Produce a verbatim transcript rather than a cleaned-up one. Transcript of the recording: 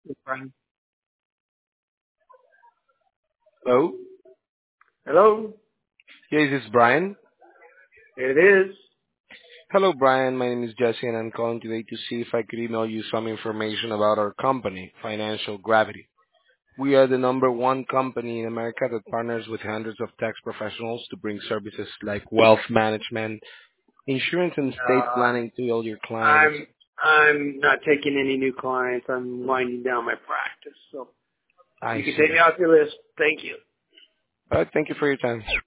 Brian. Hello? Hello, Yeah, this is Brian. it is. Hello, Brian. My name is Jesse, and I'm calling today to see if I could email you some information about our company, Financial Gravity. We are the number one company in America that partners with hundreds of tax professionals to bring services like wealth management, insurance, and estate Uh, planning to all your clients. I'm I'm not taking any new clients. I'm winding down my practice, so I you can take see. me off your list. Thank you. All right, thank you for your time.